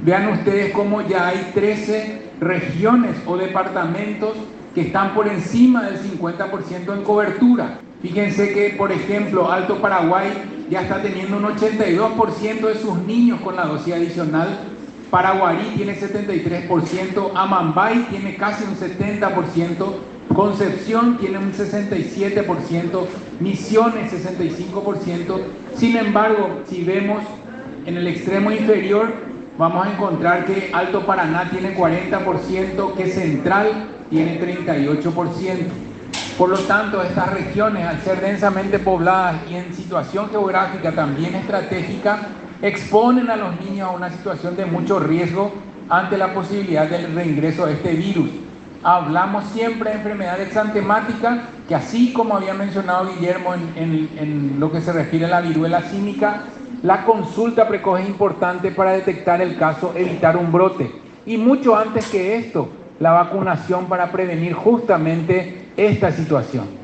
Vean ustedes cómo ya hay 13 regiones o departamentos que están por encima del 50% en cobertura. Fíjense que, por ejemplo, Alto Paraguay ya está teniendo un 82% de sus niños con la dosis adicional. Paraguarí tiene 73%, Amambay tiene casi un 70%, Concepción tiene un 67%, Misiones 65%. Sin embargo, si vemos en el extremo inferior, vamos a encontrar que Alto Paraná tiene 40%, que Central tiene 38%. Por lo tanto, estas regiones, al ser densamente pobladas y en situación geográfica también estratégica, exponen a los niños a una situación de mucho riesgo ante la posibilidad del reingreso de este virus. Hablamos siempre de enfermedad exantemática, que así como había mencionado Guillermo en lo que se refiere a la viruela símica, la consulta precoz es importante para detectar el caso, evitar un brote. Y mucho antes que esto, la vacunación para prevenir justamente esta situación.